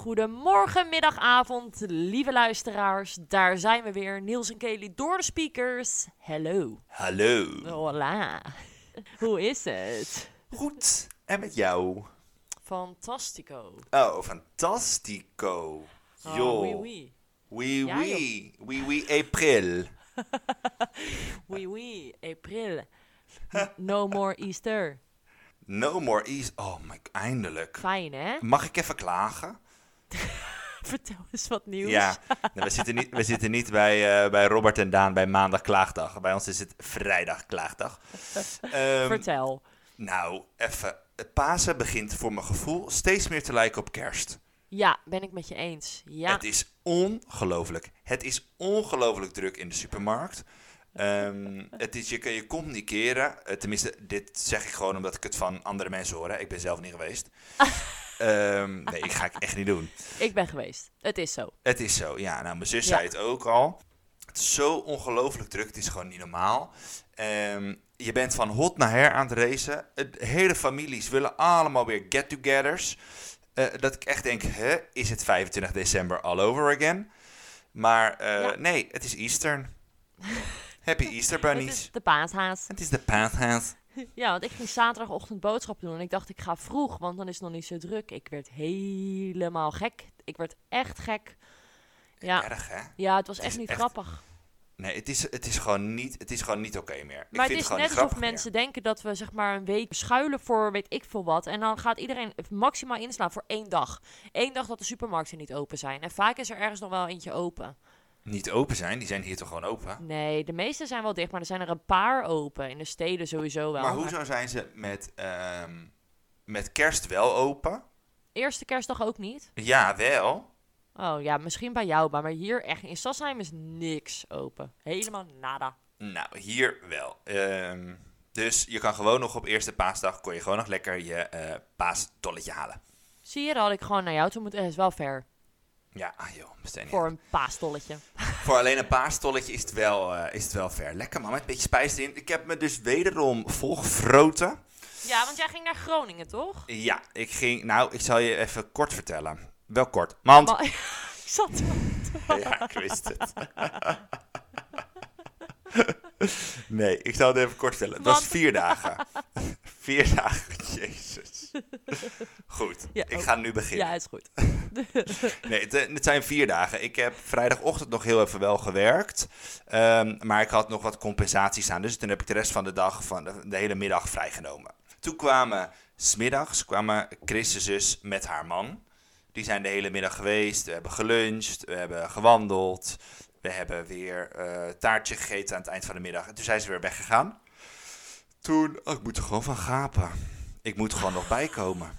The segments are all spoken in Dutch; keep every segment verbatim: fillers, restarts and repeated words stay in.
goedemorgen, middag, avond, lieve luisteraars. Daar zijn we weer, Niels en Kelly door de speakers. Hallo. Hallo. Hola. Hoe is het? Goed. En met jou? Fantastico. Oh, fantastico. Oh, Yo. oui, oui. Oui, Ja, oui. Oui, oui, april. Oui, oui, april. No more Easter. No more ease. Oh my, eindelijk. Fijn, hè? Mag ik even klagen? Vertel eens wat nieuws. Ja, nou, we, zitten niet, we zitten niet bij, uh, bij Robert en Daan bij maandag klaagdag. Bij ons is het vrijdag klaagdag. Um, Vertel. Nou, even. Het Pasen begint voor mijn gevoel steeds meer te lijken op kerst. Ja, ben ik met je eens. Ja. Het is ongelooflijk. Het is ongelooflijk druk in de supermarkt. Um, het is, je, je komt niet keren. Uh, tenminste, dit zeg ik gewoon omdat ik het van andere mensen hoor. Hè. Ik ben zelf niet geweest. um, nee, ik ga ik echt niet doen. Ik ben geweest. Het is zo. Het is zo, ja. Nou, mijn zus Ja. zei het ook al. Het is zo ongelooflijk druk. Het is gewoon niet normaal. Um, je bent van hot naar her aan het racen. De hele families willen allemaal weer get-togethers. Uh, dat ik echt denk, hè, is het vijfentwintig december all over again? Maar uh, ja. nee, het is Easter. Happy Easter bunnies. Het is de paashaas. Het is de paashaas. Ja, want ik ging zaterdagochtend boodschappen doen en ik dacht ik ga vroeg, want dan is het nog niet zo druk. Ik werd helemaal gek. Ik werd echt gek. Ja, erg hè? Ja, het was het echt niet echt... grappig. Nee, het is, het is gewoon niet, het is gewoon niet oké okay meer. Maar ik vind het is het net gewoon alsof mensen meer. denken dat we zeg maar een week schuilen voor weet ik veel wat. En dan gaat iedereen maximaal inslaan voor één dag. Eén dag dat de supermarkten niet open zijn. En vaak is er ergens nog wel eentje open. Niet open zijn, die zijn hier toch gewoon open? Nee, de meeste zijn wel dicht, maar er zijn er een paar open. In de steden sowieso wel. Maar hoezo zijn ze met, um, met kerst wel open? Eerste kerstdag ook niet? Ja, wel. Oh ja, misschien bij jou, maar hier echt in Sassheim is niks open. Helemaal nada. Nou, hier wel. Um, dus je kan gewoon nog op eerste paasdag, kon je gewoon nog lekker je uh, paastolletje halen. Zie je, dat had ik gewoon naar jou toe moeten. Het is wel fair. Ja, ah joh, besteed niet. Voor een paastolletje. Voor alleen een paastolletje is het wel, uh, is het wel fair. Lekker man, met een beetje spijs erin. Ik heb me dus wederom volgefroten. Ja, want jij ging naar Groningen, toch? Ja, ik ging, nou, ik zal je even kort vertellen. Wel kort, want... Maar, ik zat er. Ja, ik wist het. Nee, ik zal het even kort vertellen. Het was vier dagen. Vier dagen, jezus. Goed, ja, ik ga nu beginnen. Ja, is goed. Nee, het, het zijn vier dagen. Ik heb vrijdagochtend nog heel even wel gewerkt. Um, maar ik had nog wat compensatie staan. Dus toen heb ik de rest van de dag, van de, de hele middag vrijgenomen. Toen kwamen, 's middags kwamen Chris' zus met haar man. Die zijn de hele middag geweest. We hebben geluncht, we hebben gewandeld. We hebben weer uh, taartje gegeten aan het eind van de middag. En toen zijn ze weer weggegaan. Toen, oh, ik moet er gewoon van gapen. Ik moet er gewoon nog bijkomen.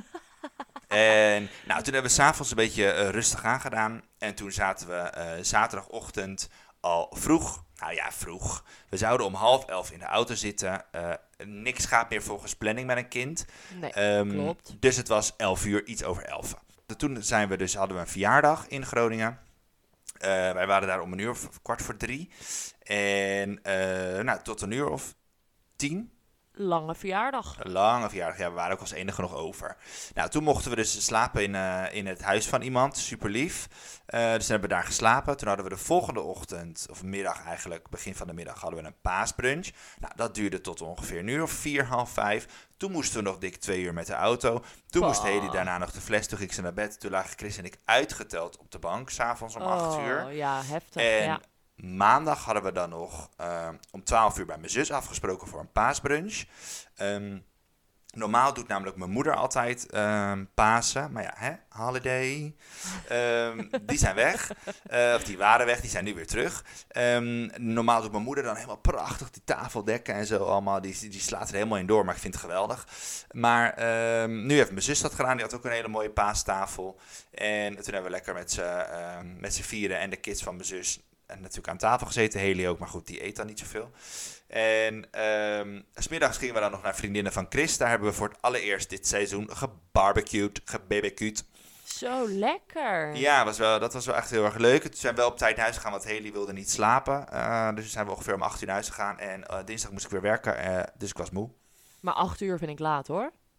En nou, toen hebben we 's avonds een beetje uh, rustig aangedaan. En toen zaten we uh, zaterdagochtend al vroeg. Nou ja, vroeg. We zouden om half elf in de auto zitten. Uh, niks gaat meer volgens planning met een kind. Nee, um, klopt. Dus het was elf uur, iets over elf. Toen zijn we dus, hadden we een verjaardag in Groningen. Uh, wij waren daar om een uur of kwart voor drie. En uh, nou, tot een uur of tien. Lange verjaardag. Een lange verjaardag, ja, we waren ook als enige nog over. Nou, toen mochten we dus slapen in, uh, in het huis van iemand, super lief. Uh, dus toen hebben we daar geslapen. Toen hadden we de volgende ochtend, of middag eigenlijk, begin van de middag, hadden we een paasbrunch. Nou, dat duurde tot ongeveer een uur of vier, half vijf. Toen moesten we nog dik twee uur met de auto. Toen oh. moest Hedy daarna nog de fles, toen ging ze naar bed. Toen lagen Chris en ik uitgeteld op de bank, 's avonds om acht uur. Oh, ja, heftig, en ja. maandag hadden we dan nog uh, om twaalf uur bij mijn zus afgesproken voor een paasbrunch. Um, normaal doet namelijk mijn moeder altijd um, Pasen. Maar ja, hè, holiday. Um, die zijn weg. Uh, of die waren weg, die zijn nu weer terug. Um, normaal doet mijn moeder dan helemaal prachtig die tafeldekken en zo allemaal. Die, die slaat er helemaal in door, maar ik vind het geweldig. Maar um, nu heeft mijn zus dat gedaan. Die had ook een hele mooie paastafel. En toen hebben we lekker met z'n um, met z'n vieren en de kids van mijn zus... En natuurlijk aan tafel gezeten, Haley ook, maar goed, die eet dan niet zoveel. En um, 's middags gingen we dan nog naar vriendinnen van Chris. Daar hebben we voor het allereerst dit seizoen gebarbecued, gebbq. Zo lekker. Ja, was wel, dat was wel echt heel erg leuk. Toen zijn we wel op tijd naar huis gegaan, want Haley wilde niet slapen. Uh, dus zijn we ongeveer om acht uur naar huis gegaan. En uh, dinsdag moest ik weer werken, uh, dus ik was moe. Maar acht uur vind ik laat, hoor.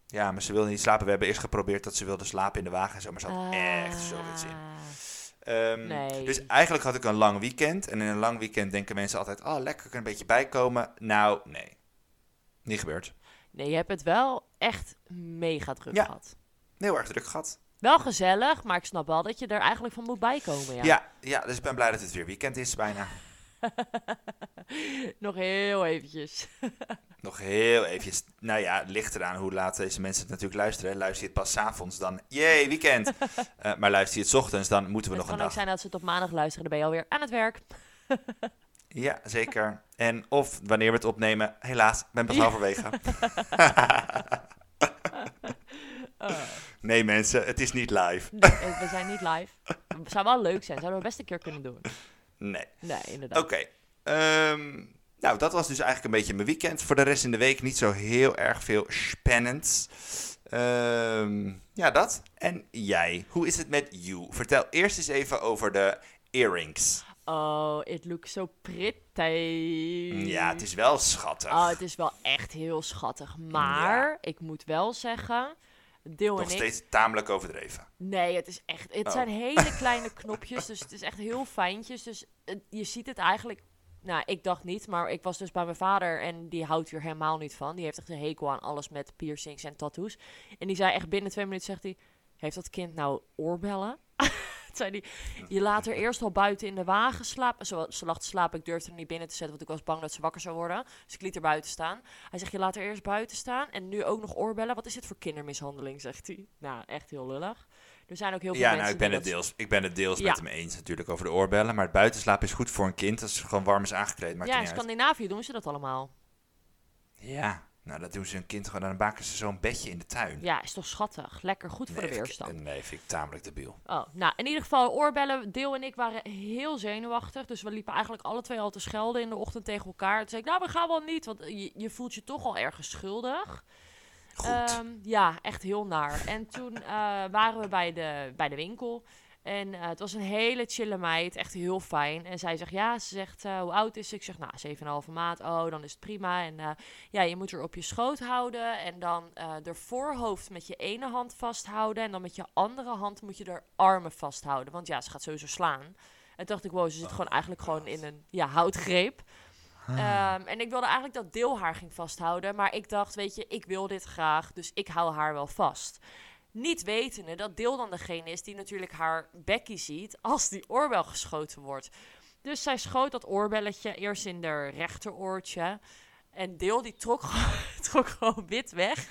Ja, maar ze wilde niet slapen. We hebben eerst geprobeerd dat ze wilde slapen in de wagen en zo, maar ze had Ah. echt zoveel zin. Um, Nee. Dus eigenlijk had ik een lang weekend. En in een lang weekend denken mensen altijd, oh lekker, ik kan een beetje bijkomen. Nou, nee. Niet gebeurd. Nee, je hebt het wel echt mega druk Ja. gehad. Heel erg druk gehad. Wel gezellig, maar ik snap wel dat je er eigenlijk van moet bijkomen, ja. Ja, ja, dus ik ben blij dat het weer weekend is bijna. Nog heel eventjes. Nog heel eventjes. Nou ja, het ligt eraan hoe laat deze mensen het natuurlijk luisteren. Luister je het pas 's avonds, dan jee, weekend. uh, maar luister je het 's ochtends, dan moeten we Het nog kan een ook dag. zijn dat ze het op maandag luisteren, dan ben je alweer aan het werk. Ja, zeker. En of wanneer we het opnemen, helaas, ben pas Ja. halverwege. Uh, Nee mensen, het is niet live. nee, we zijn niet live. Het zou wel leuk zijn, zouden we best een keer kunnen doen. Nee. Nee, inderdaad. Oké. Ehm, nou, dat was dus eigenlijk een beetje mijn weekend. Voor de rest in de week niet zo heel erg veel spannends. Ehm, ja, dat. En jij, hoe is het met you? Vertel eerst eens even over de earrings. Oh, it looks so pretty. Ja, het is wel schattig. Oh, het is wel echt heel schattig. Maar, ik moet wel zeggen, Deel Nog en ik... steeds tamelijk overdreven. Nee, het is echt... Het Oh. zijn hele kleine knopjes, dus het is echt heel fijntjes. Dus het- je ziet het eigenlijk... Nou, ik dacht niet, maar ik was dus bij mijn vader en die houdt hier helemaal niet van. Die heeft echt een hekel aan alles met piercings en tattoos. En die zei echt binnen twee minuten, zegt hij... Heeft dat kind nou oorbellen? Toen zei hij, je laat er eerst al buiten in de wagen slapen. Ze, ze lag te slapen, ik durfde er niet binnen te zetten, want ik was bang dat ze wakker zou worden. Dus ik liet er buiten staan. Hij zegt, je laat er eerst buiten staan en nu ook nog oorbellen. Wat is dit voor kindermishandeling, zegt hij. Nou, echt heel lullig. Er zijn ook heel veel Ja, mensen nou, ik ben die het dat- deels, ik ben het deels Ja. met hem eens natuurlijk over de oorbellen. Maar het buitenslapen is goed voor een kind als het gewoon warm is aangekleed. Maakt Ja, in niet uit. Scandinavië doen ze dat allemaal. Ja, nou dat doen ze een kind gewoon. Dan maken ze zo'n bedje in de tuin. Ja, is toch schattig. Lekker goed voor Nee, de vind weerstand. ik- Nee, vind ik tamelijk debiel. Oh, nou, in ieder geval oorbellen. Deel en ik waren heel zenuwachtig. Dus we liepen eigenlijk alle twee al te schelden in de ochtend tegen elkaar. Toen zei ik, nou, we gaan wel niet. Want je, je voelt je toch al ergens schuldig. Goed. Ehm, ja, echt heel naar. En toen eh, waren we bij de, bij de winkel. En eh, het was een hele chille meid. Echt heel fijn. En zij zegt, ja, ze zegt, eh, hoe oud is ze? Ik zeg, nou, zeven komma vijf maand. Oh, dan is het prima. En eh, ja, je moet er op je schoot houden. En dan eh de voorhoofd met je ene hand vasthouden. En dan met je andere hand moet je de armen vasthouden. Want ja, ze gaat sowieso slaan. En toen dacht ik, wow, ze zit gewoon eigenlijk gewoon in een ja, houtgreep. Ehm, en ik wilde eigenlijk dat Deel haar ging vasthouden. Maar ik dacht, weet je, ik wil dit graag. Dus ik hou haar wel vast. Niet wetende dat Deel dan degene is die natuurlijk haar bekkie ziet als die oorbel geschoten wordt. Dus zij schoot dat oorbelletje eerst in haar rechteroortje. En Deel die trok, gewoon- trok gewoon wit weg.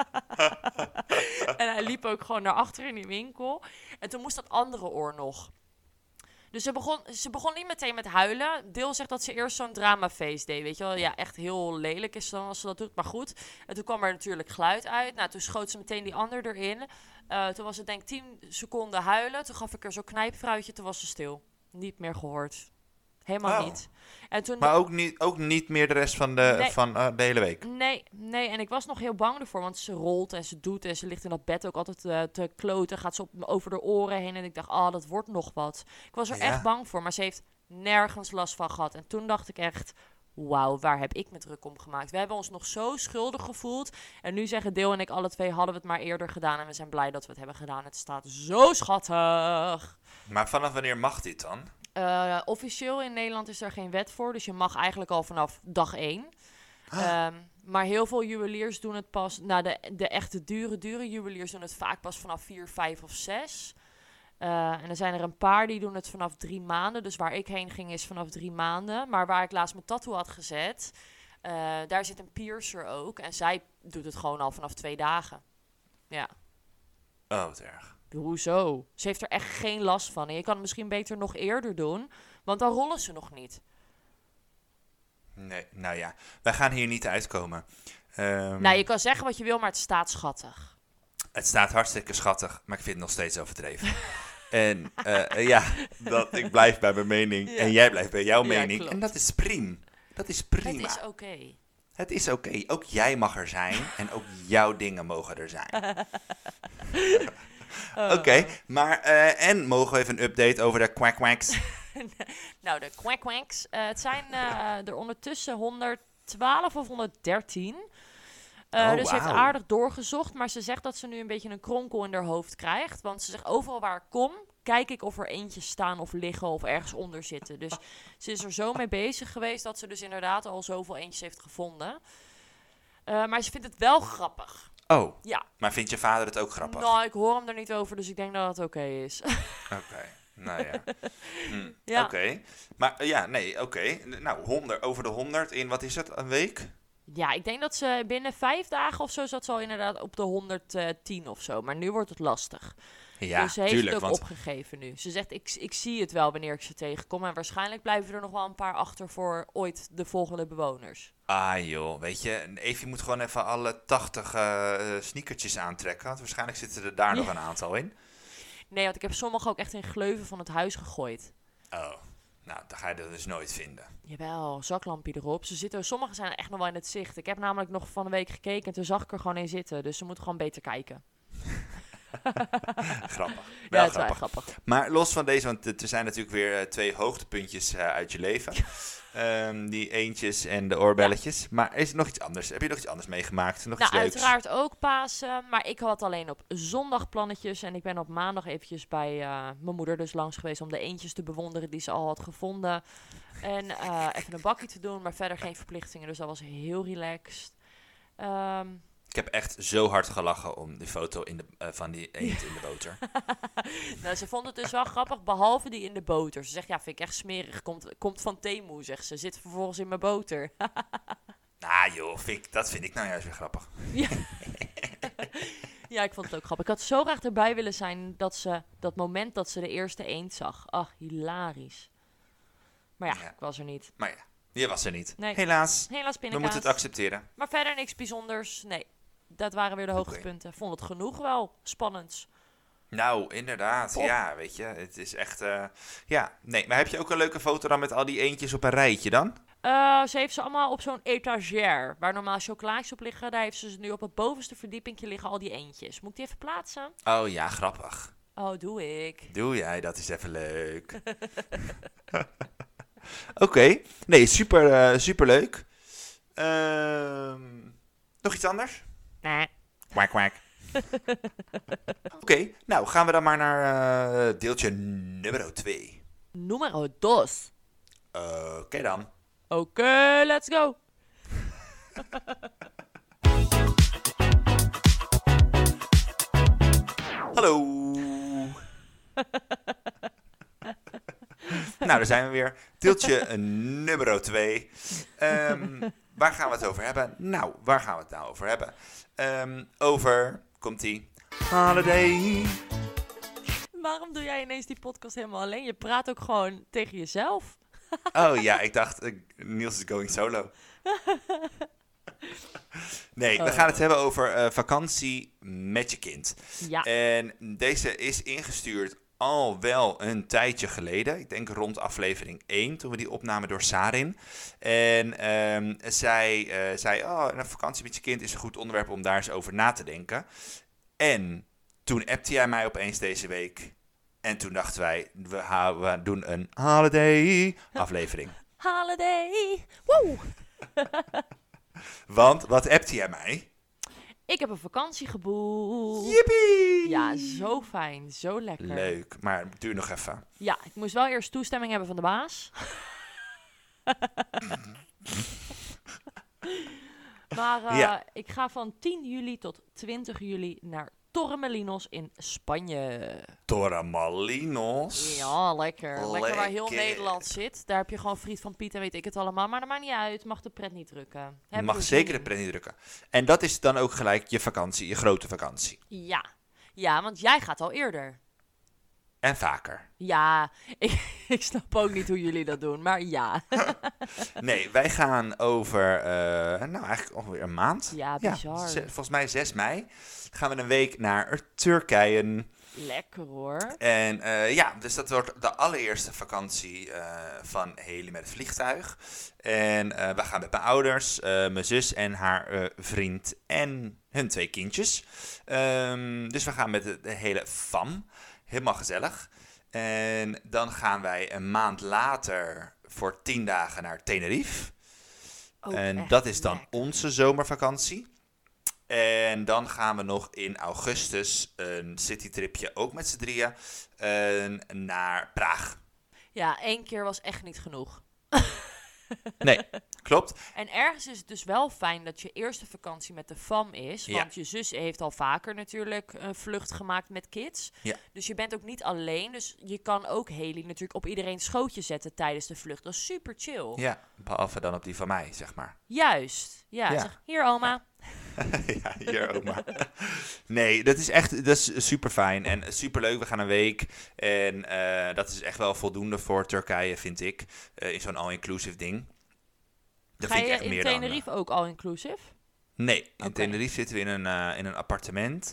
En hij liep ook gewoon naar achter in die winkel. En toen moest dat andere oor nog. Dus ze begon, ze begon niet meteen met huilen. Deel zegt dat ze eerst zo'n dramafeest deed, weet je wel. Ja, echt heel lelijk is dan als ze dat doet, maar goed. En toen kwam er natuurlijk geluid uit. Nou, toen schoot ze meteen die ander erin. Eh, toen was het denk ik tien seconden huilen. Toen gaf ik er zo'n knijpfruitje, toen was ze stil. Niet meer gehoord. Helemaal Oh. niet. En toen Maar ook niet, ook niet meer de rest van de, Nee. van, eh, de hele week. Nee, nee, en ik was nog heel bang ervoor, want ze rolt en ze doet en ze ligt in dat bed ook altijd eh, te kloten. Gaat ze op, over de oren heen en ik dacht, oh, dat wordt nog wat. Ik was er Ja. echt bang voor, maar ze heeft nergens last van gehad. En toen dacht ik echt, wauw, waar heb ik me druk om gemaakt? We hebben ons nog zo schuldig gevoeld. En nu zeggen Deel en ik alle twee, hadden we het maar eerder gedaan. En we zijn blij dat we het hebben gedaan. Het staat zo schattig. Maar vanaf wanneer mag dit dan? Eh, officieel in Nederland is er geen wet voor, dus je mag eigenlijk al vanaf dag één. Ehm, maar heel veel juweliers doen het pas, nou de, de echte dure, dure juweliers doen het vaak pas vanaf vier, vijf of zes. Eh, en er zijn er een paar die doen het vanaf drie maanden. Dus waar ik heen ging is vanaf drie maanden. Maar waar ik laatst mijn tattoo had gezet, eh, daar zit een piercer ook. En zij doet het gewoon al vanaf twee dagen. Ja. Oh, wat erg. Hoezo? Ze heeft er echt geen last van. En je kan het misschien beter nog eerder doen, want dan rollen ze nog niet. Nee, nou ja. Wij gaan hier niet uitkomen. Ehm, Nou, je kan zeggen wat je wil, maar het staat schattig. Het staat hartstikke schattig, maar ik vind het nog steeds overdreven. En eh, ja, dat, ik blijf bij mijn mening. Ja. En jij blijft bij jouw Ja, mening. klopt. En dat is prima. Dat is prima. Het is oké. Het is oké. Ook jij mag er zijn. En ook jouw dingen mogen er zijn. Oh. Oké, maar eh, en mogen we even een update over de quack quacks? Nou, de quack quacks. eh, het zijn eh, er ondertussen honderdtwaalf of honderddertien. Uh, Oh, dus ze heeft wauw. aardig doorgezocht, maar ze zegt dat ze nu een beetje een kronkel in haar hoofd krijgt. Want ze zegt, overal waar ik kom, kijk ik of er eentjes staan of liggen of ergens onder zitten. Dus ze is er zo mee bezig geweest dat ze dus inderdaad al zoveel eentjes heeft gevonden. Uh, maar ze vindt het wel grappig. Oh, Ja. Maar vindt je vader het ook grappig? Nou, ik hoor hem er niet over, dus ik denk dat het oké okay is. Oké, okay. nou ja. Hm. ja. Oké, okay. maar uh, ja, nee, oké. Okay. Nou, honderd, over de honderd in, wat is het, een week? Ja, ik denk dat ze binnen vijf dagen of zo zat ze al inderdaad op de honderdtien of zo. Maar nu wordt het lastig. Ja, dus ze heeft tuurlijk, het ook want... opgegeven nu. Ze zegt, ik, ik zie het wel wanneer ik ze tegenkom. En waarschijnlijk blijven er nog wel een paar achter voor ooit de volgende bewoners. Ah joh, weet je, Evie moet gewoon even alle tachtig uh, sneakertjes aantrekken. Want waarschijnlijk zitten er daar ja. nog een aantal in. Nee, want ik heb sommige ook echt in gleuven van het huis gegooid. Oh, nou, dan ga je dat dus nooit vinden. Jawel, zaklampje erop. Ze zitten, sommige zijn echt nog wel in het zicht. Ik heb namelijk nog van een week gekeken en toen zag ik er gewoon in zitten. Dus ze moet gewoon beter kijken. Grappig. Wel ja, grappig. grappig. Maar los van deze, want er zijn natuurlijk weer uh, twee hoogtepuntjes uh, uit je leven. um, die eentjes en de oorbelletjes. Ja. Maar is er nog iets anders? Heb je nog iets anders meegemaakt? Nog nou, iets leuks? Uiteraard ook Pasen. Maar ik had alleen op zondag plannetjes. En ik ben op maandag eventjes bij uh, mijn moeder dus langs geweest om de eentjes te bewonderen die ze al had gevonden. En uh, even een bakje te doen, maar verder geen verplichtingen. Dus dat was heel relaxed. Um, Ik heb echt zo hard gelachen om die foto in de, uh, van die eend in de boter. Nou, ze vond het dus wel grappig, behalve die in de boter. Ze zegt, ja, vind ik echt smerig. Komt, komt van Temu, zegt ze. Zit vervolgens in mijn boter. Nou joh, vind ik, dat vind ik nou juist weer grappig. Ja. Ja, ik vond het ook grappig. Ik had zo graag erbij willen zijn dat ze, dat moment dat ze de eerste eend zag. Ach, hilarisch. Maar ja, ja. ik was er niet. Maar ja, je was er niet. Nee. Helaas. Helaas pindakaas. We moeten het accepteren. Maar verder niks bijzonders. Nee, dat waren weer de hoogtepunten. Okay. Vond het genoeg wel spannend. Nou, inderdaad. Pop. Ja, weet je. Het is echt... Uh, ja, nee. Maar heb je ook een leuke foto dan met al die eendjes op een rijtje dan? Uh, ze heeft ze allemaal op zo'n etagère. Waar normaal chocolaatjes op liggen. Daar heeft ze ze nu op het bovenste verdiepingje liggen. Al die eendjes. Moet ik die even plaatsen? Oh ja, grappig. Oh, doe ik. Doe jij. Dat is even leuk. Oké. Okay. Nee, super, uh, super leuk. Uh, nog iets anders? Nee. Kwak, kwak. Oké, okay, nou gaan we dan maar naar uh, deeltje nummer twee. Numero dos. Uh, Oké okay dan. Oké, okay, let's go. Hallo. Nou, daar zijn we weer. Deeltje nummer twee. Um, waar gaan we het over hebben? Nou, waar gaan we het nou over hebben? Um, over, komt-ie, holiday. Waarom doe jij ineens die podcast helemaal alleen? Je praat ook gewoon tegen jezelf. Oh ja, ik dacht, uh, Niels is going solo. Nee, oh. we gaan het hebben over uh, vakantie met je kind. Ja. En deze is ingestuurd al wel een tijdje geleden. Ik denk rond aflevering één, toen we die opnamen door Sarin. En um, zij uh, zei, oh, een vakantie met je kind is een goed onderwerp om daar eens over na te denken. En toen appte jij mij opeens deze week. En toen dachten wij, we, ha- we doen een holiday aflevering. Holiday! Woe! Want, wat appte jij mij? Ik heb een vakantie geboekt. Yippie! Ja, zo fijn. Zo lekker. Leuk, maar duur nog even. Ja, ik moest wel eerst toestemming hebben van de baas. Maar uh, ja. ik ga van tien juli tot twintig juli naar Torremolinos in Spanje. Torremolinos? Ja, lekker. lekker. Lekker waar heel Nederland zit. Daar heb je gewoon friet van Piet en weet ik het allemaal. Maar dat maakt niet uit. Mag de pret niet drukken. Je mag zeker de pret niet drukken. En dat is dan ook gelijk je vakantie, je grote vakantie. Ja. Ja, want jij gaat al eerder. En vaker. Ja, ik, ik snap ook niet hoe jullie dat doen, maar ja. Nee, wij gaan over, uh, nou eigenlijk ongeveer een maand. Ja, bizar. Ja, z- volgens mij zes mei gaan we een week naar Turkije. Lekker hoor. En uh, ja, dus dat wordt de allereerste vakantie uh, van Haley met het vliegtuig. En uh, we gaan met mijn ouders, uh, mijn zus en haar uh, vriend en hun twee kindjes. Um, dus we gaan met de, de hele fam. Helemaal gezellig. En dan gaan wij een maand later voor tien dagen naar Tenerife. Ook en dat is dan lekker. Onze zomervakantie. En dan gaan we nog in augustus een citytripje, ook met z'n drieën, uh, naar Praag. Ja, één keer was echt niet genoeg. Nee, klopt. En ergens is het dus wel fijn dat je eerste vakantie met de fam is. Ja. Want je zus heeft al vaker natuurlijk een vlucht gemaakt met kids. Ja. Dus je bent ook niet alleen. Dus je kan ook Haley natuurlijk op iedereen's schootje zetten tijdens de vlucht. Dat is super chill. Ja, behalve dan op die van mij, zeg maar. Juist. Ja, Ja. Zeg, hier oma. Ja, hier oma. Nee, dat is echt dat is super fijn en super leuk. We gaan een week en uh, dat is echt wel voldoende voor Turkije, vind ik. Uh, in zo'n all-inclusive ding. Dat Ga vind je ik echt in meer Tenerife dan, uh, ook all-inclusive? Nee, in Okay. Tenerife zitten we in een, uh, in een appartement.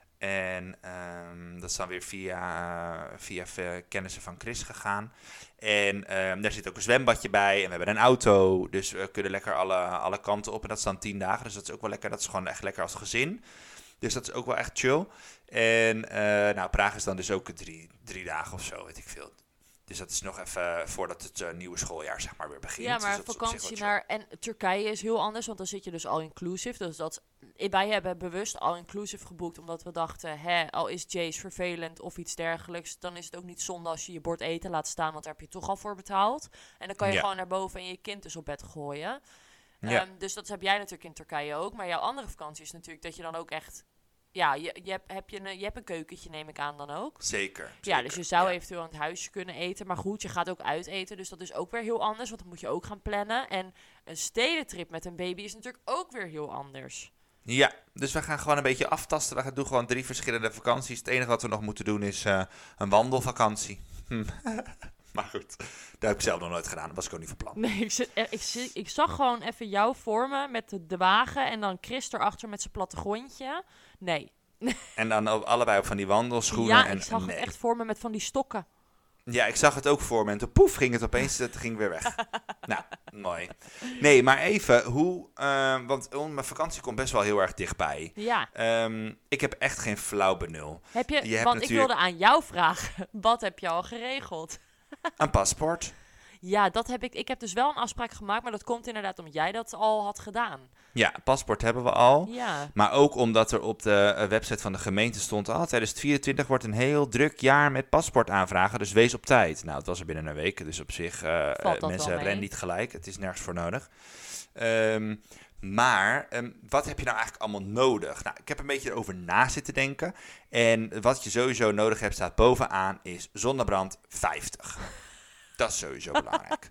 En um, dat is dan weer via, uh, via uh, kennissen van Chris gegaan. En um, daar zit ook een zwembadje bij. En we hebben een auto. Dus we kunnen lekker alle, alle kanten op. En dat is dan tien dagen. Dus dat is ook wel lekker. Dat is gewoon echt lekker als gezin. Dus dat is ook wel echt chill. En uh, nou, Praag is dan dus ook drie, drie dagen of zo, weet ik veel. Dus dat is nog even voordat het uh, nieuwe schooljaar zeg maar weer begint. Ja, maar dus vakantie naar... En Turkije is heel anders, want dan zit je dus all-inclusive. Dus dat, wij hebben bewust all-inclusive geboekt, omdat we dachten... Hè, al is Jace vervelend of iets dergelijks... dan is het ook niet zonde als je je bord eten laat staan... want daar heb je toch al voor betaald. En dan kan je ja. gewoon naar boven en je kind dus op bed gooien. Ja. Um, dus dat heb jij natuurlijk in Turkije ook. Maar jouw andere vakantie is natuurlijk dat je dan ook echt... Ja, je, je, hebt, heb je, een, je hebt een keukentje, neem ik aan dan ook. Zeker. Ja, zeker. dus je zou ja. eventueel aan het huisje kunnen eten. Maar goed, je gaat ook uit eten. Dus dat is ook weer heel anders. Want dan moet je ook gaan plannen. En een stedentrip met een baby is natuurlijk ook weer heel anders. Ja, dus we gaan gewoon een beetje aftasten. We gaan doen gewoon drie verschillende vakanties. Het enige wat we nog moeten doen is uh, een wandelvakantie. Maar goed, dat heb ik zelf nog nooit gedaan. Dat was ik ook niet van plan. Nee, ik, zit, ik, zit, ik zag gewoon even jou voor me met de, de wagen. En dan Chris erachter met zijn plattegrondje. Nee. En dan ook allebei op van die wandelschoenen. Ja, en, ik zag nee. het echt voor me met van die stokken. Ja, ik zag het ook voor me. En toen poef ging het opeens, het ging weer weg. Nou, mooi. Nee, maar even, hoe... Uh, want mijn vakantie komt best wel heel erg dichtbij. Ja. Um, ik heb echt geen flauw benul. Heb je, je hebt want natuurlijk... ik wilde aan jou vragen, wat heb je al geregeld? Een paspoort. Ja, dat heb ik. Ik heb dus wel een afspraak gemaakt, maar dat komt inderdaad omdat jij dat al had gedaan. Ja, paspoort hebben we al. Ja. Maar ook omdat er op de uh, website van de gemeente stond... Ah, tweeduizend vierentwintig wordt een heel druk jaar met paspoortaanvragen, dus wees op tijd. Nou, het was er binnen een week, dus op zich... Uh, uh, mensen rennen niet gelijk, het is nergens voor nodig. Um, maar um, wat heb je nou eigenlijk allemaal nodig? Nou, ik heb een beetje erover na zitten denken. En wat je sowieso nodig hebt, staat bovenaan, is zonnebrand vijftig. Dat is sowieso belangrijk.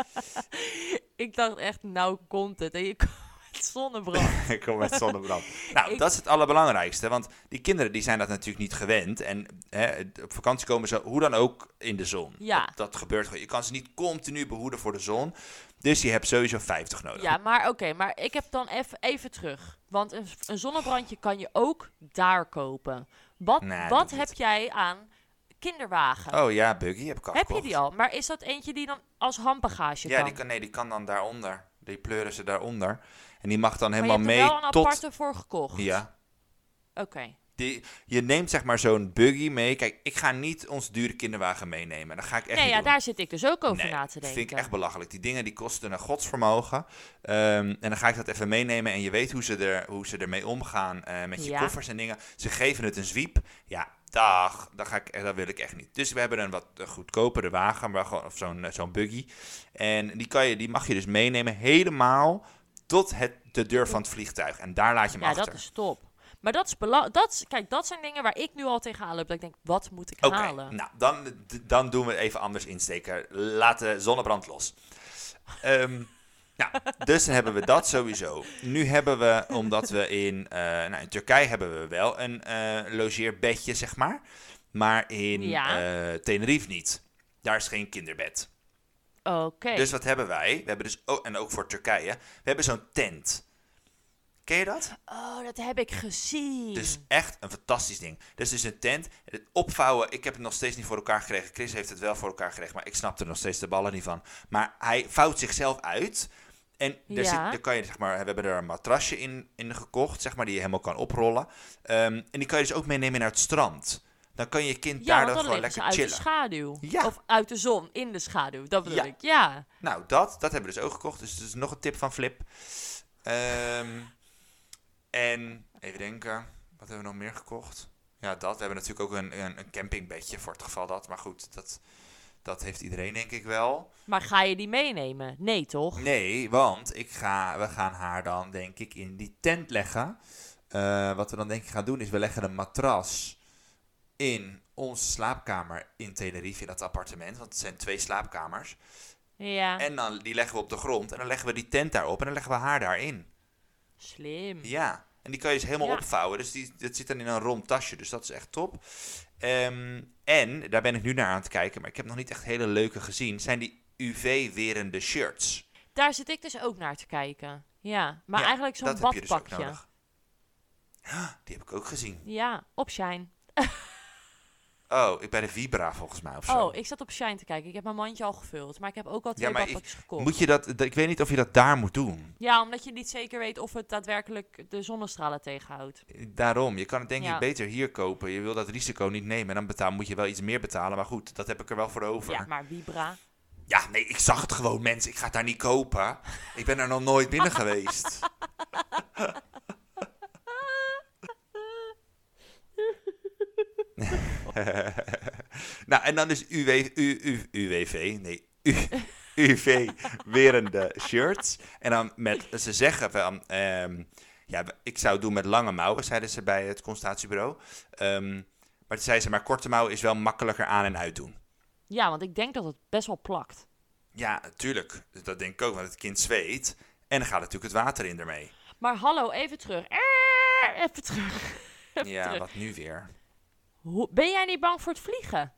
Ik dacht echt, nou komt het. En je komt met zonnebrand. Ik kom met zonnebrand. Nou, ik... dat is het allerbelangrijkste. Want die kinderen die zijn dat natuurlijk niet gewend. En hè, op vakantie komen ze hoe dan ook in de zon. Ja. Dat, dat gebeurt gewoon. Je kan ze niet continu behoeden voor de zon. Dus je hebt sowieso vijftig nodig. Ja, maar oké. Okay, maar ik heb dan even, even terug. Want een, een zonnebrandje kan je ook daar kopen. Wat, nee, wat heb niet. jij aan... kinderwagen. Oh ja, buggy heb ik al Heb gekocht. je die al? Maar is dat eentje die dan als handbagage ja, kan? Die kan? Nee, die kan dan daaronder. Die pleuren ze daaronder. En die mag dan maar helemaal mee tot... Maar je hebt er wel een tot... aparte voor gekocht? Ja. Oké. Okay. Die, je neemt zeg maar zo'n buggy mee. Kijk, ik ga niet ons dure kinderwagen meenemen. Dat ga ik echt nee, niet ja, doen. daar zit ik dus ook over nee, na te denken. Dat vind ik echt belachelijk. Die dingen die kosten een godsvermogen. Um, en dan ga ik dat even meenemen. En je weet hoe ze, er, hoe ze ermee omgaan uh, met je ja. koffers en dingen. Ze geven het een zwiep. Ja, dag. Dat, ga ik, dat wil ik echt niet. Dus we hebben een wat goedkopere wagen. Maar gewoon, of zo'n, zo'n buggy. En die, kan je, die mag je dus meenemen helemaal tot het, de deur van het vliegtuig. En daar laat je hem ja, achter. Ja, dat is top. Maar dat is belangrijk. Kijk, dat zijn dingen waar ik nu al tegenaan loop. Dat ik denk, wat moet ik okay, halen? Nou, dan, d- dan doen we het even anders insteken. Laat de zonnebrand los. Um, nou, dus dan hebben we dat sowieso. Nu hebben we, omdat we in, uh, nou, in Turkije hebben we wel een uh, logeerbedje, zeg maar. Maar in ja. uh, Tenerife niet. Daar is geen kinderbed. Oké. Okay. Dus wat hebben wij? We hebben dus, oh, en ook voor Turkije, we hebben zo'n tent. Ken je dat? Oh, dat heb ik gezien. Dus echt een fantastisch ding. Dus dus een tent. Het opvouwen, ik heb het nog steeds niet voor elkaar gekregen. Chris heeft het wel voor elkaar gekregen, maar ik snap er nog steeds de ballen niet van. Maar hij vouwt zichzelf uit. En daar, ja. zit, daar kan je, zeg maar, we hebben er een matrasje in, in gekocht, zeg maar, die je helemaal kan oprollen. Um, en die kan je dus ook meenemen naar het strand. Dan kan je kind ja, daardoor gewoon lekker uit chillen. De schaduw. Ja. Of uit de zon, in de schaduw. Dat bedoel ja. ik, ja. Nou, dat, dat hebben we dus ook gekocht. Dus dat is nog een tip van Flip. Um, En Even denken, wat hebben we nog meer gekocht? Ja, dat. We hebben natuurlijk ook een, een, een campingbedje voor het geval dat. Maar goed, dat, dat heeft iedereen denk ik wel. Maar ga je die meenemen? Nee, toch? Nee, want ik ga, we gaan haar dan denk ik in die tent leggen. Uh, wat we dan denk ik gaan doen is we leggen een matras in onze slaapkamer in Tenerife, in dat appartement. Want het zijn twee slaapkamers. Ja. En dan die leggen we op de grond en dan leggen we die tent daarop en dan leggen we haar daarin. Slim. Ja, en die kan je dus helemaal Ja. opvouwen. Dus die, dat zit dan in een rond tasje, dus dat is echt top. Um, en, daar ben ik nu naar aan het kijken, maar ik heb nog niet echt hele leuke gezien, zijn die U V-werende shirts. Daar zit ik dus ook naar te kijken. Ja, maar Ja, eigenlijk zo'n dat heb je dus ook badpakje. nodig. Die heb ik ook gezien. Ja, op Shine. Oh, ik bij de Vibra volgens mij of zo. Oh, ik zat op Shine te kijken. Ik heb mijn mandje al gevuld. Maar ik heb ook al twee Ja, maar badpakjes gekocht. Moet je dat, dat, ik weet niet of je dat daar moet doen. Ja, omdat je niet zeker weet of het daadwerkelijk de zonnestralen tegenhoudt. Daarom, je kan het denk ik Ja. beter hier kopen. Je wil dat risico niet nemen. En dan betaal, moet je wel iets meer betalen. Maar goed, dat heb ik er wel voor over. Ja, maar Vibra. Ja, nee, ik zag het gewoon, mensen. Ik ga het daar niet kopen. Ik ben er nog nooit binnen geweest. Nou, en dan is U W, U, U, U W V, nee, U, U V-werende shirts. En dan met, ze zeggen van, um, ja, ik zou het doen met lange mouwen, zeiden ze bij het consultatiebureau. Um, maar toen zeiden ze, maar korte mouwen is wel makkelijker aan en uit doen. Ja, want ik denk dat het best wel plakt. Ja, natuurlijk. Dat denk ik ook, want het kind zweet. En dan gaat natuurlijk het water in ermee. Maar hallo, even terug. Eh, Even terug. Even Ja, terug. wat nu weer? Hoe, ben jij niet bang voor het vliegen?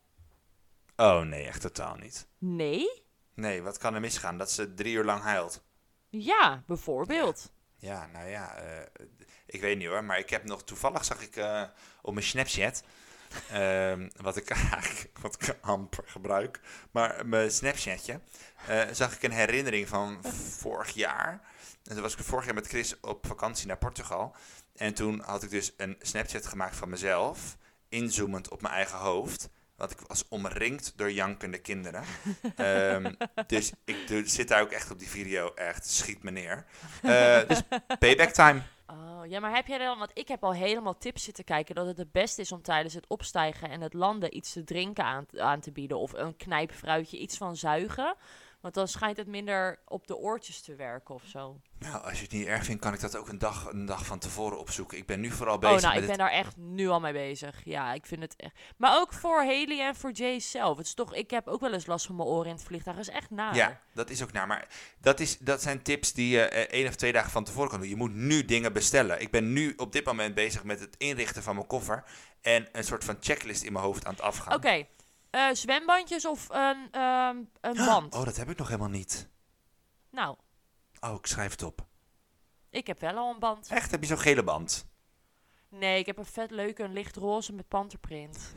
Oh nee, echt totaal niet. Nee? Nee, wat kan er misgaan? Dat ze drie uur lang huilt. Ja, bijvoorbeeld. Ja, nou ja, uh, ik weet niet hoor, maar ik heb nog toevallig zag ik uh, op mijn Snapchat, uh, wat ik eigenlijk wat ik amper gebruik, maar mijn Snapchatje, uh, zag ik een herinnering van vorig jaar. En toen was ik vorig jaar met Chris op vakantie naar Portugal. En toen had ik dus een Snapchat gemaakt van mezelf, inzoomend op mijn eigen hoofd. Want ik was omringd door jankende kinderen. um, dus ik doe, zit daar ook echt op die video. Echt, schiet me neer. Uh, dus payback time. Oh, ja, maar heb jij dan... Want ik heb al helemaal tips zitten kijken dat het het beste is om tijdens het opstijgen en het landen iets te drinken aan, aan te bieden. Of een knijpfruitje, iets van zuigen. Want dan schijnt het minder op de oortjes te werken of zo. Nou, als je het niet erg vindt, kan ik dat ook een dag, een dag van tevoren opzoeken. Ik ben nu vooral bezig oh, nou, met ik ben het... daar echt nu al mee bezig. Ja, ik vind het echt... Maar ook voor Haley en voor Jay zelf. Het is toch... Ik heb ook wel eens last van mijn oren in het vliegtuig. Dat is echt naar. Ja, dat is ook naar. Maar dat, is, dat zijn tips die je uh, één of twee dagen van tevoren kan doen. Je moet nu dingen bestellen. Ik ben nu op dit moment bezig met het inrichten van mijn koffer. En een soort van checklist in mijn hoofd aan het afgaan. Oké. Okay. Uh, zwembandjes of een, um, een band? Oh, dat heb ik nog helemaal niet. Nou. Oh, ik schrijf het op. Ik heb wel al een band. Echt? Heb je zo'n gele band? Nee, ik heb een vet leuke, een lichtroze met panterprint.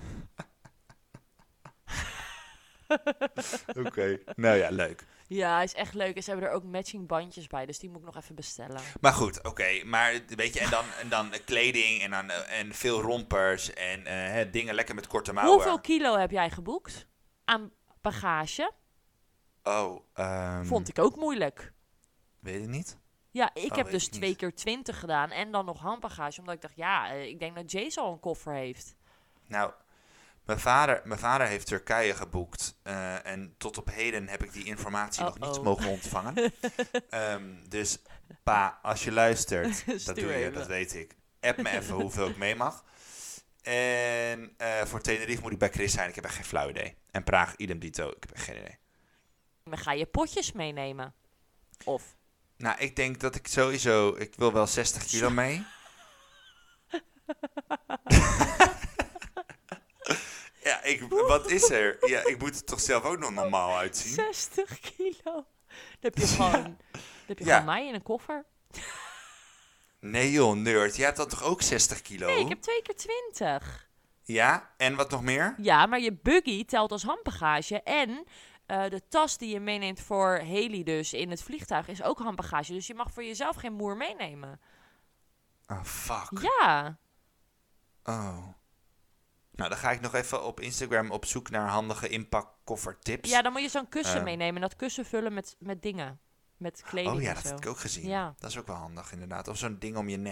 Oké, okay. Nou ja, leuk. Ja, is echt leuk. En ze hebben er ook matching bandjes bij, dus die moet ik nog even bestellen. Maar goed, oké. Okay. Maar weet je, en dan, en dan kleding en, dan, en veel rompers en uh, dingen lekker met korte mouwen. Hoeveel kilo heb jij geboekt aan bagage? Oh, um, vond ik ook moeilijk. Weet ik niet. Ja, ik oh, heb dus ik twee keer twintig gedaan en dan nog handbagage. Omdat ik dacht, ja, uh, ik denk dat Jace al een koffer heeft. Nou, mijn vader, mijn vader heeft Turkije geboekt. Uh, en tot op heden heb ik die informatie Uh-oh. nog niet mogen ontvangen. um, dus pa, als je luistert, dat doe je, even. dat weet ik. App me even hoeveel ik mee mag. En uh, voor Tenerife moet ik bij Chris zijn. Ik heb echt geen flauw idee. En Praag, idem dito. Ik heb echt geen idee. Maar ga je potjes meenemen? Of? Nou, ik denk dat ik sowieso... Ik wil wel zestig kilo mee. Ja, ik, wat is er? Ja, ik moet er toch zelf ook nog normaal uitzien? zestig kilo. Dan heb je gewoon, dan heb je ja. gewoon mij in een koffer. Nee joh, nerd. Jij hebt dan toch ook zestig kilo? Nee, ik heb twee keer twintig. Ja, en wat nog meer? Ja, maar je buggy telt als handbagage. En uh, de tas die je meeneemt voor Haley dus in het vliegtuig is ook handbagage. Dus je mag voor jezelf geen moer meenemen. Oh, fuck. Ja. Oh. Nou, dan ga ik nog even op Instagram op zoek naar handige inpakkoffertips. Ja, dan moet je zo'n kussen um, meenemen. En dat kussen vullen met, met dingen. Met kleding Oh ja, en dat zo. heb ik ook gezien. Ja. Dat is ook wel handig inderdaad. Of zo'n ding om je nek.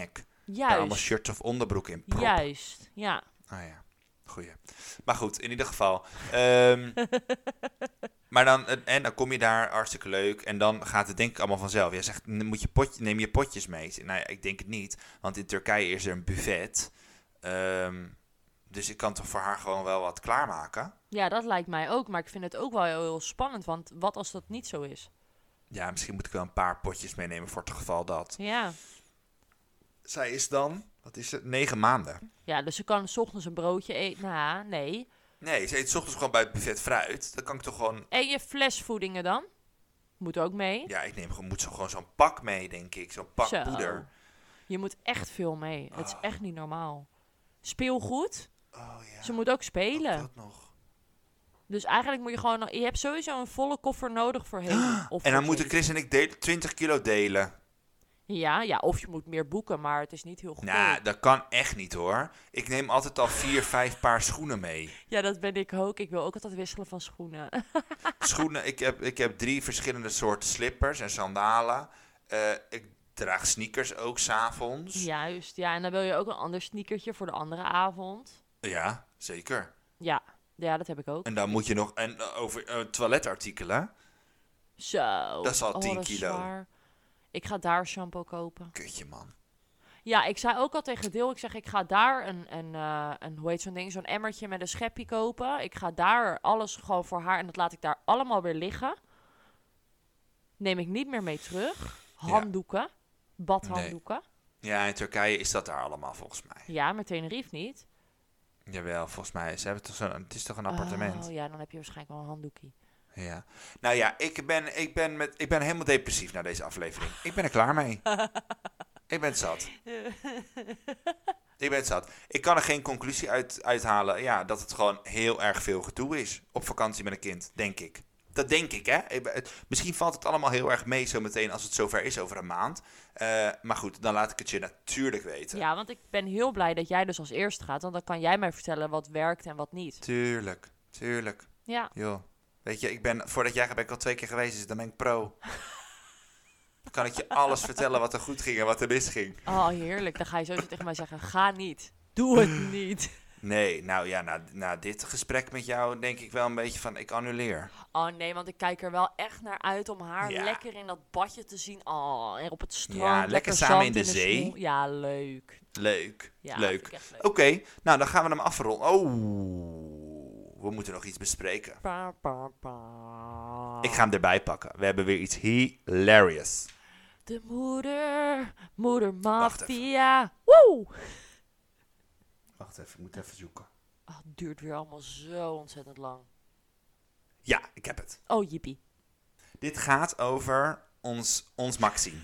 Daar allemaal Juist. shirts of onderbroek in proppen. Juist, ja. Ah ja, goeie. Maar goed, in ieder geval. Um, maar dan, en dan kom je daar, hartstikke leuk. En dan gaat het denk ik allemaal vanzelf. Jij zegt, moet je potje, neem je potjes mee. Nou ja, ik denk het niet. Want in Turkije is er een buffet. Um, dus ik kan toch voor haar gewoon wel wat klaarmaken. Ja, dat lijkt mij ook. Maar ik vind het ook wel heel, heel spannend. Want wat als dat niet zo is? Ja, misschien moet ik wel een paar potjes meenemen voor het geval dat. Ja. Zij is dan, wat is het, negen maanden. Ja, dus ze kan 's ochtends een broodje eten. Nou, nee. Nee, ze eet 's ochtends gewoon bij het buffet fruit. Dan kan ik toch gewoon... En je flesvoedingen dan? Moet ook mee. Ja, ik neem gewoon, moet zo gewoon zo'n pak mee, denk ik. Zo'n pak Zo. poeder. Je moet echt veel mee. Het is Oh. echt niet normaal. Speelgoed. Oh ja. Ze moet ook spelen. Ook dat nog. Dus eigenlijk moet je gewoon... Je hebt sowieso een volle koffer nodig voor heen. Of En dan voor moeten heen. Chris en ik delen, twintig kilo delen. Ja, ja, of je moet meer boeken, maar het is niet heel goed. Nou, dat kan echt niet hoor. Ik neem altijd al vier, vijf paar schoenen mee. Ja, dat ben ik ook. Ik wil ook altijd wisselen van schoenen. Schoenen, ik heb, ik heb drie verschillende soorten slippers en sandalen. Uh, ik draag sneakers ook 's avonds. Juist, ja. En dan wil je ook een ander sneakertje voor de andere avond. Ja, zeker. Ja, ja, dat heb ik ook. En dan moet je nog, en uh, over uh, toiletartikelen. Zo. Dat is al oh, tien dat is kilo. zwaar. Ik ga daar shampoo kopen. Kutje man. Ja, ik zei ook al tegen Deel, ik zeg, ik ga daar een, een, uh, een hoe heet zo'n ding, zo'n emmertje met een schepje kopen. Ik ga daar alles gewoon voor haar en dat laat ik daar allemaal weer liggen. Neem ik niet meer mee terug. Handdoeken, ja. Badhanddoeken. Nee. Ja, in Turkije is dat daar allemaal volgens mij. Ja, maar Tenerife niet. Jawel, volgens mij. Ze hebben toch zo'n, het is toch een appartement? Oh ja, dan heb je waarschijnlijk wel een handdoekie. Ja. Nou ja, ik ben, ik, ben met, ik ben helemaal depressief na deze aflevering. Ik ben er klaar mee. Ik ben zat. Ik ben zat. Ik kan er geen conclusie uit uithalen. Ja, dat het gewoon heel erg veel gedoe is op vakantie met een kind, denk ik. Dat denk ik, hè. Misschien valt het allemaal heel erg mee zometeen als het zover is over een maand. Uh, maar goed, dan laat ik het je natuurlijk weten. Ja, want ik ben heel blij dat jij dus als eerste gaat. Want dan kan jij mij vertellen wat werkt en wat niet. Tuurlijk, tuurlijk. Ja. Joh. Weet je, ik ben, voordat jij ben ik al twee keer geweest, dus dan ben ik pro. Dan kan ik je alles vertellen wat er goed ging en wat er mis ging. Oh, heerlijk. Dan ga je zo tegen mij zeggen, ga niet. Doe het niet. Nee, nou ja, na, na dit gesprek met jou denk ik wel een beetje van, ik annuleer. Oh nee, want ik kijk er wel echt naar uit om haar ja. lekker in dat badje te zien. Oh, en op het strand. Ja, lekker, lekker samen in de, in de zee. Smoel. Ja, leuk. Leuk, ja, leuk. leuk. Oké, okay, nou dan gaan we hem afronden. Oh, we moeten nog iets bespreken. Pa, pa, pa. Ik ga hem erbij pakken. We hebben weer iets hilarious. De moeder, moeder mafia. Woe! Wacht even, ik moet even zoeken. Oh, het duurt weer allemaal zo ontzettend lang. Ja, ik heb het. Oh, jippie. Dit gaat over ons, ons Maxime.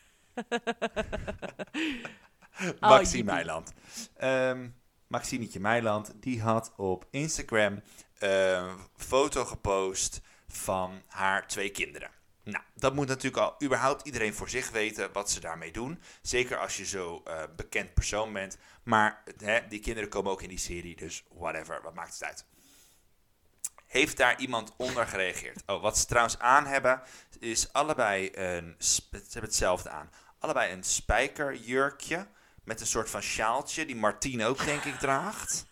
Maxime oh, Meiland. Um, Maximetje Meiland, die had op Instagram een uh, foto gepost van haar twee kinderen. Nou, dat moet natuurlijk al überhaupt iedereen voor zich weten wat ze daarmee doen. Zeker als je zo uh, bekend persoon bent. Maar hè, die kinderen komen ook in die serie, dus whatever, wat maakt het uit. Heeft daar iemand onder gereageerd? Oh, wat ze trouwens aan hebben, is allebei een, ze hebben hetzelfde aan. Allebei een spijkerjurkje met een soort van sjaaltje, die Martien ook denk ik draagt.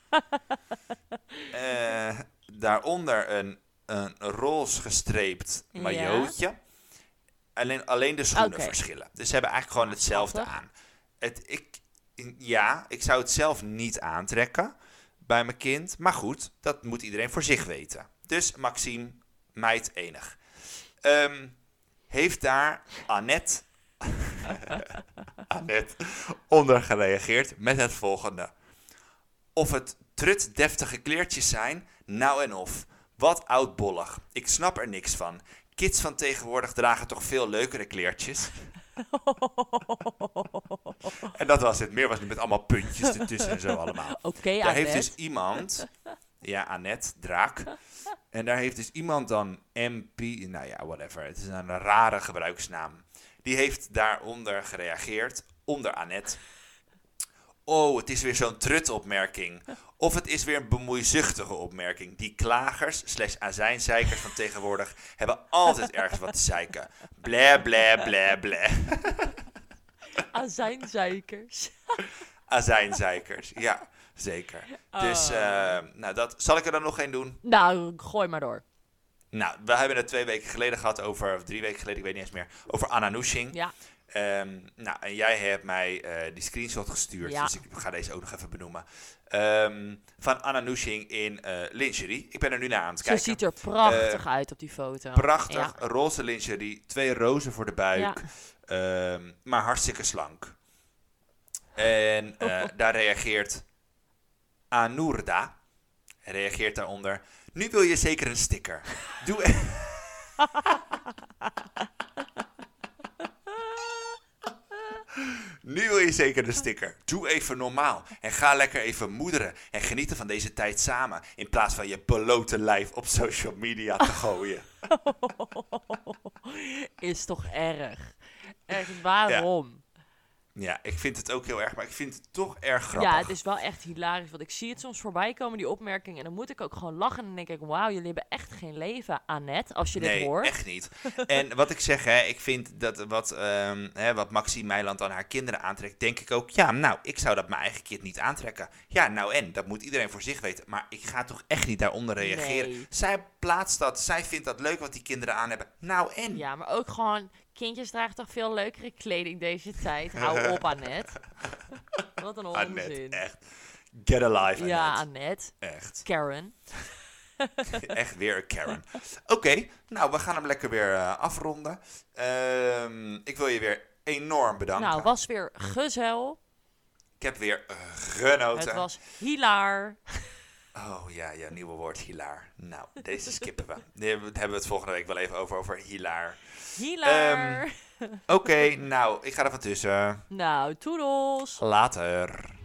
uh, daaronder een, een roze gestreept maillotje. Ja. Alleen, alleen de schoenen okay. verschillen. Dus ze hebben eigenlijk gewoon hetzelfde Grappig. aan. Het, ik, ja, ik zou het zelf niet aantrekken bij mijn kind. Maar goed, dat moet iedereen voor zich weten. Dus Maxime, meid enig. Um, heeft daar Annette, Annette onder gereageerd met het volgende. Of het trut deftige kleertjes zijn, nou en of. Wat oudbollig. Ik snap er niks van. Kids van tegenwoordig dragen toch veel leukere kleertjes. En dat was het. Meer was niet met allemaal puntjes ertussen en zo allemaal. Oké, okay, daar heeft dus iemand... Ja, Annette, draak. En daar heeft dus iemand dan M P... Nou ja, whatever. Het is een rare gebruiksnaam. Die heeft daaronder gereageerd. Onder Annette. Oh, het is weer zo'n trut-opmerking. Of het is weer een bemoeizuchtige opmerking. Die klagers slash azijnzeikers van tegenwoordig hebben altijd ergens wat te zeiken. Bleh, bleh, bleh, bleh. Azijnzeikers. Azijnzeikers, ja, zeker. Dus, Oh. uh, nou, dat, zal ik er dan nog één doen? Nou, gooi maar door. Nou, we hebben het twee weken geleden gehad over, of drie weken geleden, ik weet niet eens meer, over Anna Nushing. Ja. Um, nou, en jij hebt mij uh, die screenshot gestuurd, ja. Dus ik ga deze ook nog even benoemen. Um, van Anna Nushing in uh, lingerie. Ik ben er nu naar aan het kijken. Ze ziet er prachtig uh, uit op die foto. Prachtig, ja. roze lingerie, twee rozen voor de buik, ja. um, maar hartstikke slank. En uh, daar reageert Anourda, reageert daaronder, nu wil je zeker een sticker. Doe e- Nu wil je zeker een sticker. Doe even normaal. En ga lekker even moederen. En genieten van deze tijd samen. In plaats van je belote lijf op social media te gooien. Is toch erg. Echt, waarom? Ja. Ja, ik vind het ook heel erg, maar ik vind het toch erg grappig. Ja, het is wel echt hilarisch, want ik zie het soms voorbij komen, die opmerking, en dan moet ik ook gewoon lachen en dan denk ik, wauw, jullie hebben echt geen leven, Annette, als je nee, dit hoort. Nee, echt niet. En wat ik zeg, hè, ik vind dat wat, um, hè, wat Maxime Meiland aan haar kinderen aantrekt, denk ik ook, ja, nou, ik zou dat mijn eigen kind niet aantrekken. Ja, nou en, dat moet iedereen voor zich weten, maar ik ga toch echt niet daaronder reageren. Nee. Zij plaatst dat, zij vindt dat leuk wat die kinderen aan hebben. Nou en? Ja, maar ook gewoon, kindjes dragen toch veel leukere kleding deze tijd. Hou op, Annette. Wat een onzin. Annette, echt. Get alive, Annette. Ja, Annette. Echt. Karen. Echt weer een Karen. Oké, okay, nou, we gaan hem lekker weer uh, afronden. Uh, ik wil je weer enorm bedanken. Nou, was weer gezel. Ik heb weer uh, genoten. Het was hilaar. Oh ja, ja, nieuwe woord, hilaar. Nou, deze skippen we. Daar hebben we het volgende week wel even over, over hilaar. Hilaar. Um, Oké, okay, nou, ik ga er van tussen. Nou, toedels. Later.